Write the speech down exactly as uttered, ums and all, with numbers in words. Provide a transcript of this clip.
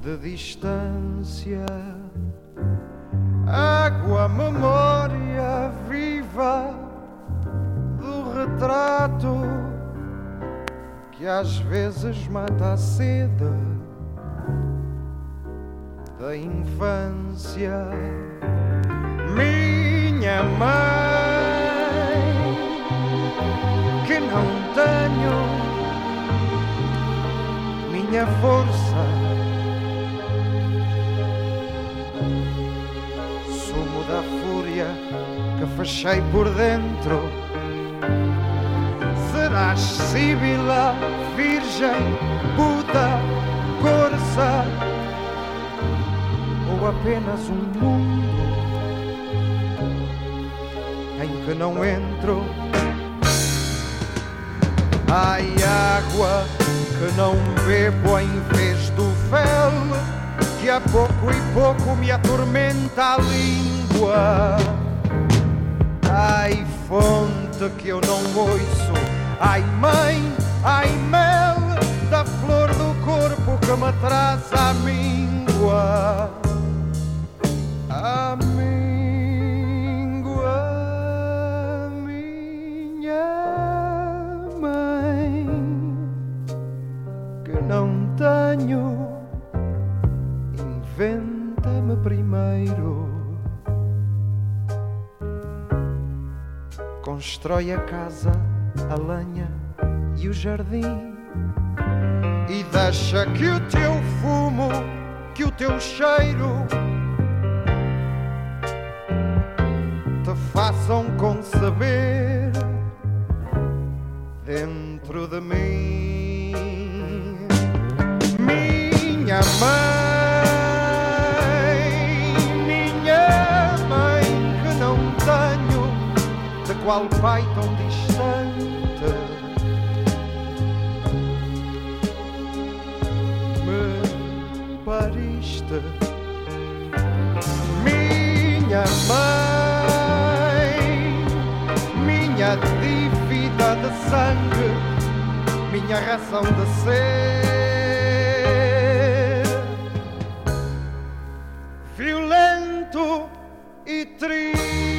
de distância. Água, memória viva do retrato que às vezes mata a sede da infância. Minha mãe, que não tenho, minha força, sumo da fúria que fechei por dentro. Serás Síbila, Virgem, Buda, Corça, ou apenas um mundo em que não entro? Ai, água que não bebo em vez do fel, que a pouco e pouco me atormenta a língua. Ai, fonte que eu não ouço, ai, mãe, ai, mel da flor do corpo que me traz a míngua. A míngua, minha mãe, que não tenho, inventa-me primeiro. Constrói a casa, a lenha e o jardim, e deixa que o teu fumo, que o teu cheiro te façam conceber dentro de mim. Minha mãe, minha mãe, que não tenho, de qual pai tão distante me pariste. Minha mãe, minha dívida de sangue, minha razão de ser, violento e triste.